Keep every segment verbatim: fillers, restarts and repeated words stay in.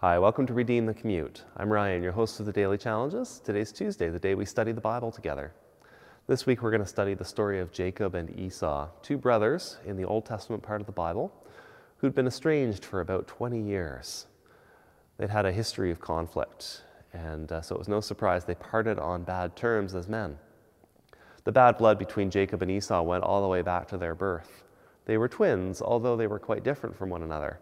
Hi, welcome to Redeem the Commute. I'm Ryan, your host of the Daily Challenges. Today's Tuesday, the day we study the Bible together. This week we're going to study the story of Jacob and Esau, two brothers in the Old Testament part of the Bible who'd been estranged for about twenty years. They'd had a history of conflict, and uh, so it was no surprise they parted on bad terms as men. The bad blood between Jacob and Esau went all the way back to their birth. They were twins, although they were quite different from one another.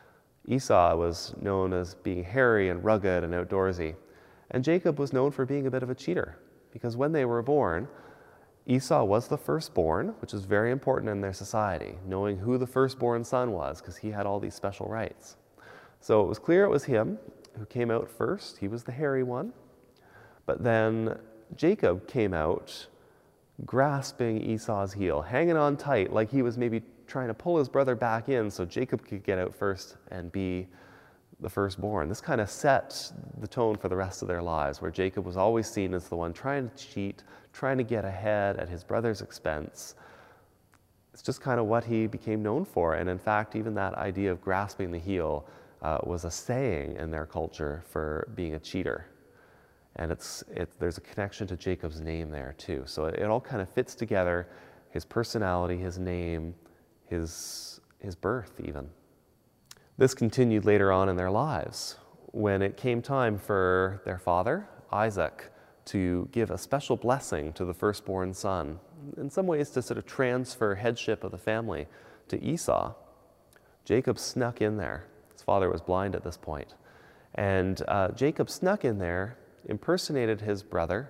Esau was known as being hairy and rugged and outdoorsy, and Jacob was known for being a bit of a cheater, because when they were born, Esau was the firstborn, which is very important in their society, knowing who the firstborn son was, because he had all these special rights. So it was clear it was him who came out first. He was the hairy one. But then Jacob came out grasping Esau's heel, hanging on tight like he was maybe trying to pull his brother back in so Jacob could get out first and be the firstborn. This kind of set the tone for the rest of their lives, where Jacob was always seen as the one trying to cheat, trying to get ahead at his brother's expense. It's just kind of what he became known for. And in fact, even that idea of grasping the heel uh, was a saying in their culture for being a cheater. And it's, it, there's a connection to Jacob's name there too. So it, it all kind of fits together, his personality, his name, his, his birth even. This continued later on in their lives, when it came time for their father, Isaac, to give a special blessing to the firstborn son, in some ways to sort of transfer headship of the family to Esau. Jacob snuck in there. His father was blind at this point. And uh, Jacob snuck in there, impersonated his brother,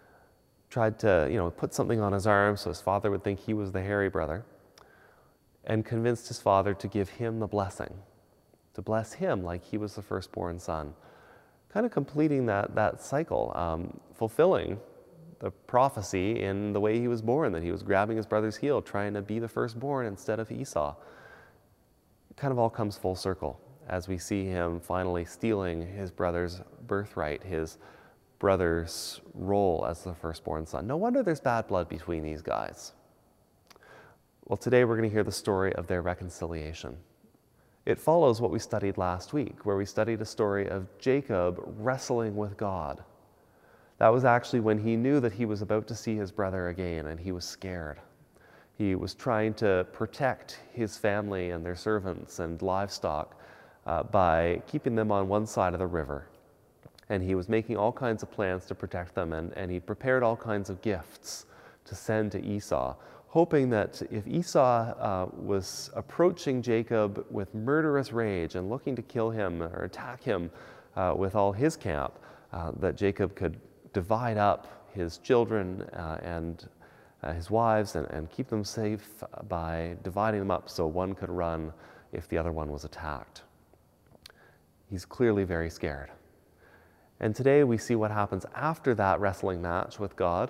tried to, you know, put something on his arm so his father would think he was the hairy brother, and convinced his father to give him the blessing, to bless him like he was the firstborn son. Kind of completing that, that cycle, um, fulfilling the prophecy in the way he was born, that he was grabbing his brother's heel, trying to be the firstborn instead of Esau. It kind of all comes full circle as we see him finally stealing his brother's birthright, his brother's role as the firstborn son. No wonder there's bad blood between these guys. Well, today we're going to hear the story of their reconciliation. It follows what we studied last week, where we studied a story of Jacob wrestling with God. That was actually when he knew that he was about to see his brother again, and he was scared. He was trying to protect his family and their servants and livestock uh, by keeping them on one side of the river. And he was making all kinds of plans to protect them, and, and he prepared all kinds of gifts to send to Esau, hoping that if Esau uh, was approaching Jacob with murderous rage and looking to kill him or attack him uh, with all his camp, uh, that Jacob could divide up his children uh, and uh, his wives and, and keep them safe by dividing them up so one could run if the other one was attacked. He's clearly very scared. And today we see what happens after that wrestling match with God,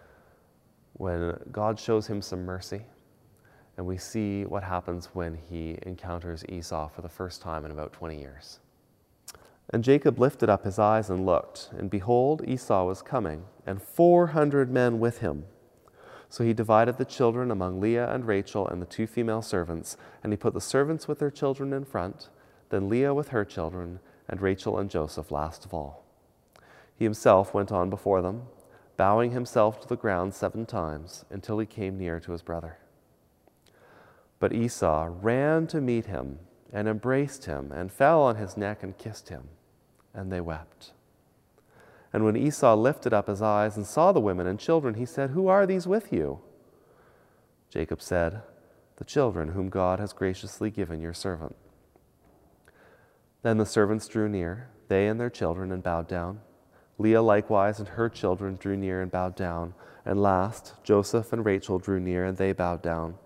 when God shows him some mercy, and we see what happens when he encounters Esau for the first time in about twenty years. And Jacob lifted up his eyes and looked, and behold, Esau was coming, and four hundred men with him. So he divided the children among Leah and Rachel and the two female servants, and he put the servants with their children in front, then Leah with her children, and Rachel and Joseph last of all. He himself went on before them, bowing himself to the ground seven times until he came near to his brother. But Esau ran to meet him and embraced him and fell on his neck and kissed him, and they wept. And when Esau lifted up his eyes and saw the women and children, he said, "Who are these with you?" Jacob said, "The children whom God has graciously given your servant." Then the servants drew near, they and their children, and bowed down. Leah likewise and her children drew near and bowed down. And last, Joseph and Rachel drew near, and they bowed down.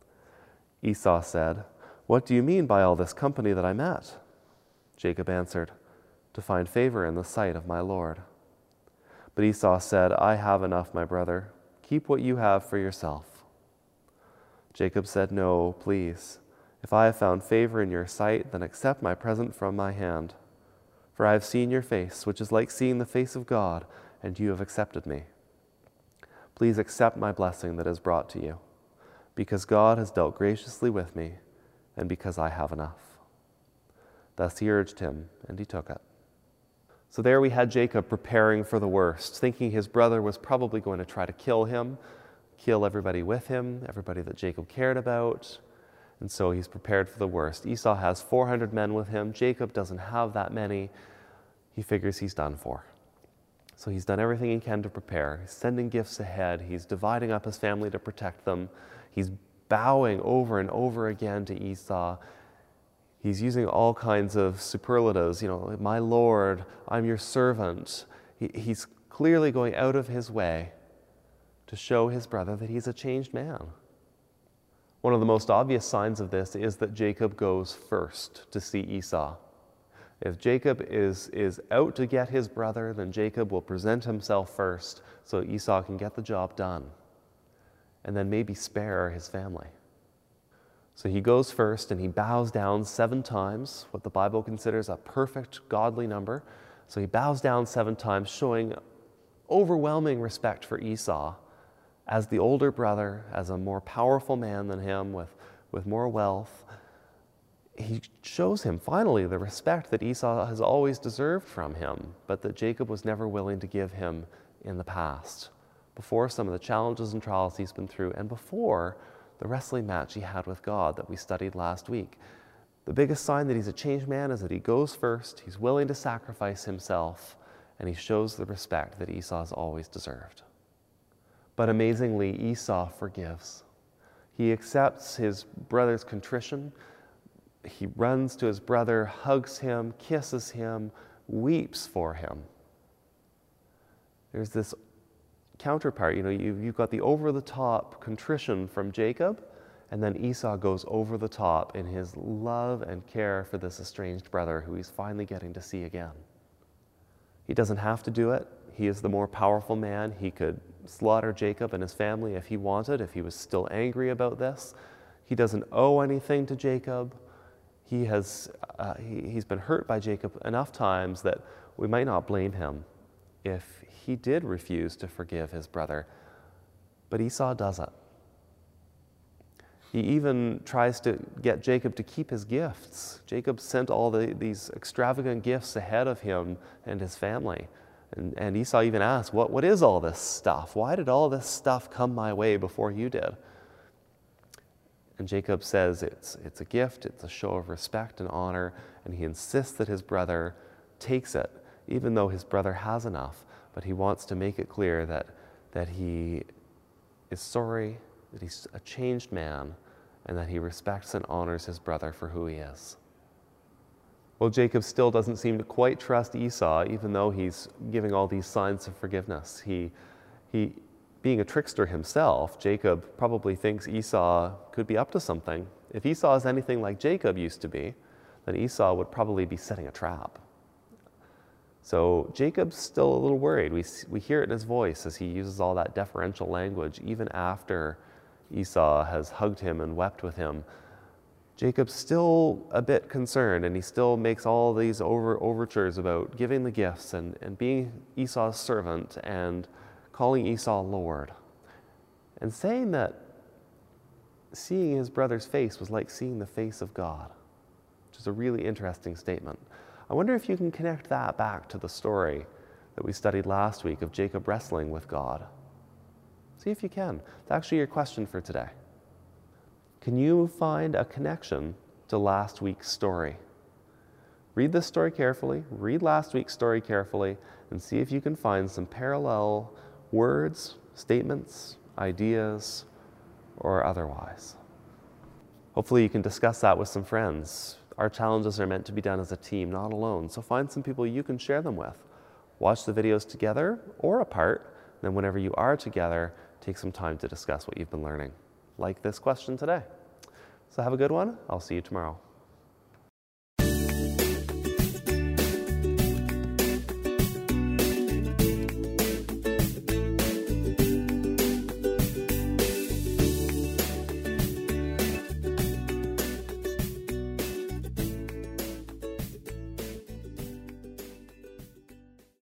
Esau said, "What do you mean by all this company that I met?" Jacob answered, "To find favor in the sight of my Lord." But Esau said, "I have enough, my brother. Keep what you have for yourself." Jacob said, "No, please. If I have found favor in your sight, then accept my present from my hand. For I have seen your face, which is like seeing the face of God, and you have accepted me. Please accept my blessing that is brought to you, because God has dealt graciously with me, and because I have enough." Thus he urged him, and he took it. So there we had Jacob preparing for the worst, thinking his brother was probably going to try to kill him, kill everybody with him, everybody that Jacob cared about. And so he's prepared for the worst. Esau has four hundred men with him. Jacob doesn't have that many. He figures he's done for. So he's done everything he can to prepare. He's sending gifts ahead. He's dividing up his family to protect them. He's bowing over and over again to Esau. He's using all kinds of superlatives, you know, my Lord, I'm your servant. He, he's clearly going out of his way to show his brother that he's a changed man. One of the most obvious signs of this is that Jacob goes first to see Esau. If Jacob is, is out to get his brother, then Jacob will present himself first so Esau can get the job done and then maybe spare his family. So he goes first and he bows down seven times, what the Bible considers a perfect godly number. So he bows down seven times, showing overwhelming respect for Esau as the older brother, as a more powerful man than him with, with more wealth. He shows him finally the respect that Esau has always deserved from him, but that Jacob was never willing to give him in the past, before some of the challenges and trials he's been through, and before the wrestling match he had with God that we studied last week. The biggest sign that he's a changed man is that he goes first, he's willing to sacrifice himself, and he shows the respect that Esau has always deserved. But amazingly, Esau forgives. He accepts his brother's contrition. He runs to his brother, hugs him, kisses him, weeps for him. There's this counterpart, you know, you, you've got the over-the-top contrition from Jacob, and then Esau goes over the top in his love and care for this estranged brother who he's finally getting to see again. He doesn't have to do it. He is the more powerful man. He could slaughter Jacob and his family if he wanted, if he was still angry about this. He doesn't owe anything to Jacob. He has, uh, he, he's been hurt by Jacob enough times that we might not blame him if he did refuse to forgive his brother. But Esau does it. He even tries to get Jacob to keep his gifts. Jacob sent all the, these extravagant gifts ahead of him and his family. And, and Esau even asked, what, what is all this stuff? Why did all this stuff come my way before you did? And Jacob says it's, it's a gift, it's a show of respect and honor, and he insists that his brother takes it, even though his brother has enough. But he wants to make it clear that, that he is sorry, that he's a changed man, and that he respects and honors his brother for who he is. Well, Jacob still doesn't seem to quite trust Esau, even though he's giving all these signs of forgiveness. He, he, being a trickster himself, Jacob probably thinks Esau could be up to something. If Esau is anything like Jacob used to be, then Esau would probably be setting a trap. So Jacob's still a little worried. We, we hear it in his voice as he uses all that deferential language, even after Esau has hugged him and wept with him. Jacob's still a bit concerned, and he still makes all these over, overtures about giving the gifts and, and being Esau's servant and calling Esau Lord, and saying that seeing his brother's face was like seeing the face of God, which is a really interesting statement. I wonder if you can connect that back to the story that we studied last week of Jacob wrestling with God. See if you can. It's actually your question for today. Can you find a connection to last week's story? Read this story carefully, read last week's story carefully, and see if you can find some parallel words, statements, ideas, or otherwise. Hopefully you can discuss that with some friends. Our challenges are meant to be done as a team, not alone, so find some people you can share them with. Watch the videos together or apart, and then whenever you are together, take some time to discuss what you've been learning, like this question today. So have a good one. I'll see you tomorrow.